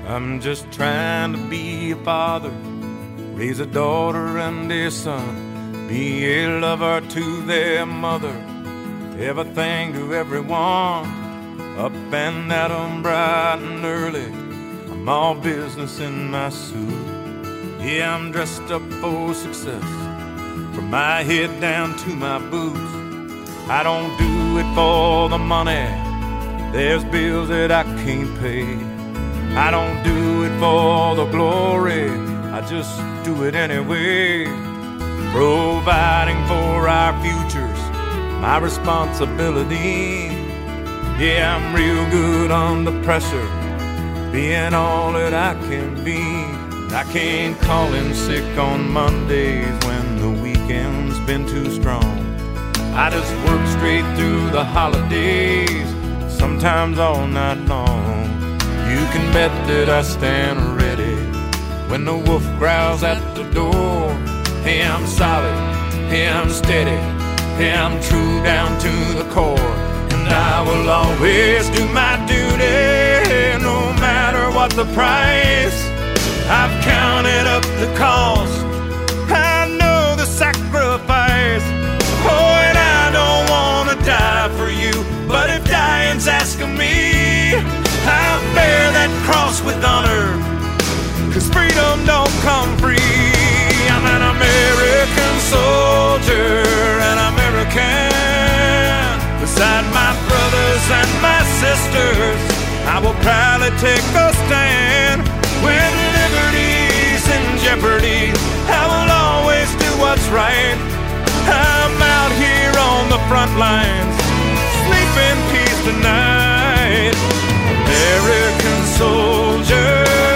I'm just trying to be a father, raise a daughter and a son, be a lover to their mother, everything to everyone, up and at 'em bright and early. I'm all business in my suit. Yeah, I'm dressed up for success, from my head down to my boots. I don't do it for the money, there's bills that I can't pay. I don't do it for the glory, I just do it anyway. Providing for our futures, my responsibility. Yeah, I'm real good under pressure, being all that I can be. I can't call in sick on Mondays when the weekend's been too strong. I just work straight through the holidays, sometimes all night long. You can bet that I stand ready when the wolf growls at the door. Hey, I'm solid, hey, I'm steady, hey, I'm true down to the core. And I will always do my duty, no matter what the price. I've counted up the cost, I know the sacrifice. Oh, and I don't want to die for you, but if dying's asking me, I'll bear that cross with honor, 'cause freedom don't come free. I'm an American soldier, an American. Beside my brothers and my sisters, I will proudly take a stand. When liberty's in jeopardy, I will always do what's right. I'm out here on the front lines, sleep in peace tonight. American soldier,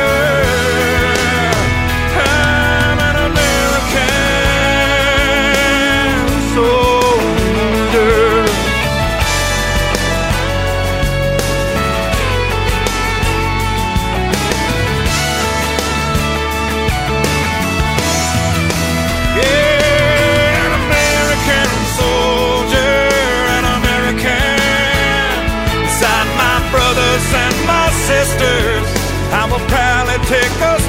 I'm an American soldier. Yeah, an American soldier, an American. Beside my brothers and my sisters, I will proudly take a